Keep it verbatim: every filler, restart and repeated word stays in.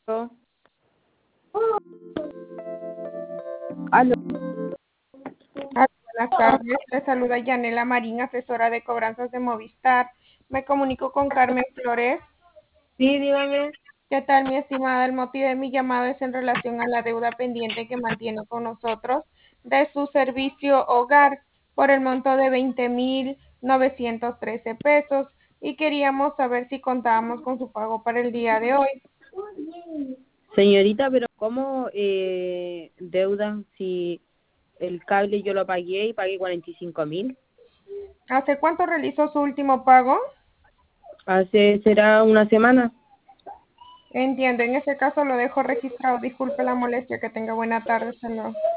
Aló. Aló. Hola, buenas tardes, le saluda Yanela Marín, asesora de cobranzas de Movistar. Me comunico con Carmen Flores. Sí, dígame. ¿Qué tal, mi estimada? El motivo de mi llamado es en relación a la deuda pendiente que mantiene con nosotros de su servicio hogar por el monto de veinte mil novecientos trece pesos y queríamos saber si contábamos con su pago para el día de hoy. Señorita, pero ¿cómo eh, deuda si el cable yo lo pagué y pagué cuarenta y cinco mil? ¿Hace cuánto realizó su último pago? Hace, será una semana. Entiendo, en ese caso lo dejo registrado. Disculpe la molestia, que tenga buena tarde, hasta luego.